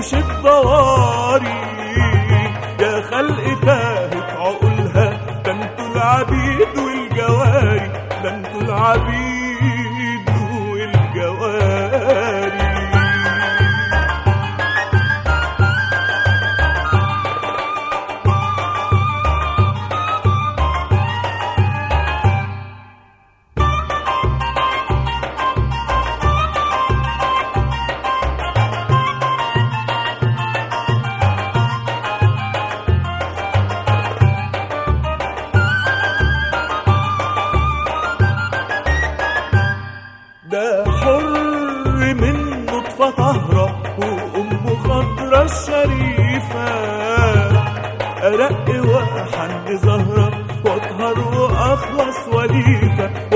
وحوش الضواري يا خلق تاهت عقولها، ده انتوا العبيد والجواري، ده انتوا العبيد والجواري. ده حر من نطفة طهرة وأمه خضرة الشريفة، أرق وأحن زهرة وأطهر وأخلص وليفة،